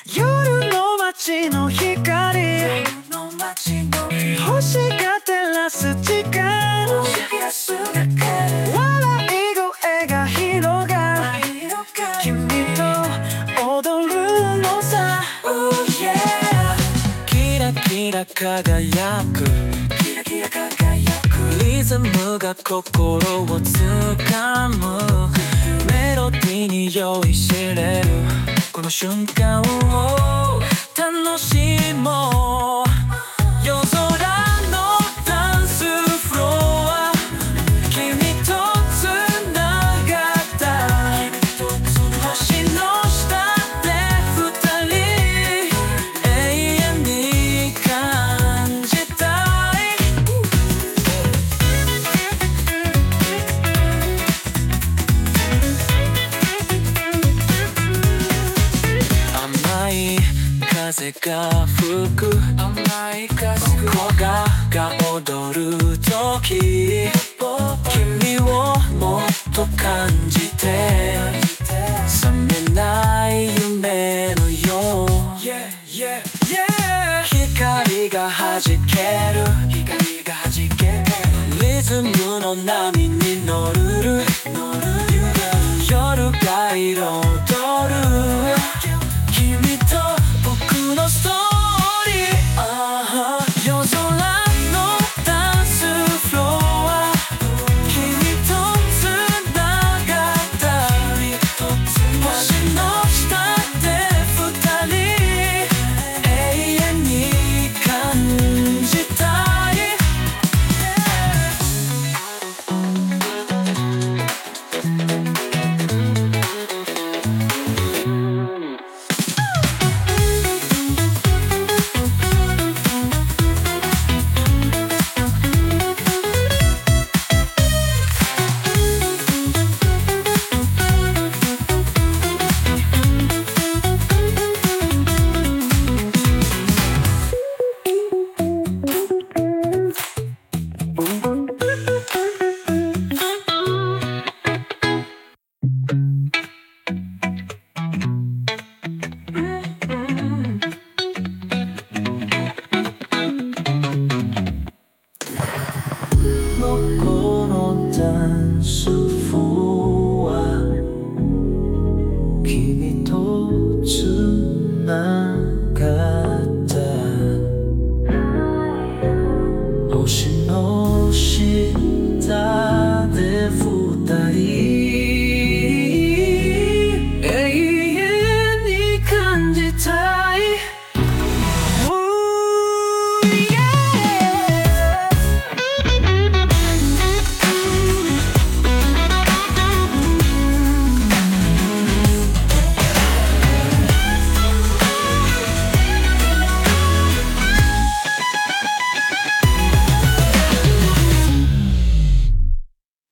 夜の街の光、星が照らす時間、笑い声が広がる、君と踊るのさ。キラキラ輝くリズムが心をつかむ、メロディーに酔いしれるこの瞬間を楽しもう。夜空のダンスフロア、君とつながった星の下で二人永遠に感じたい。甘い風が吹く、木が踊る時、君をもっと感じて覚めない夢のよう。光が弾ける、リズムの波に乗る、夜が彩る君と僕のストーリー。夜空のダンスフロア、君とつながった星の下で二人永遠に感じたい。このダンスフロア、君とつながる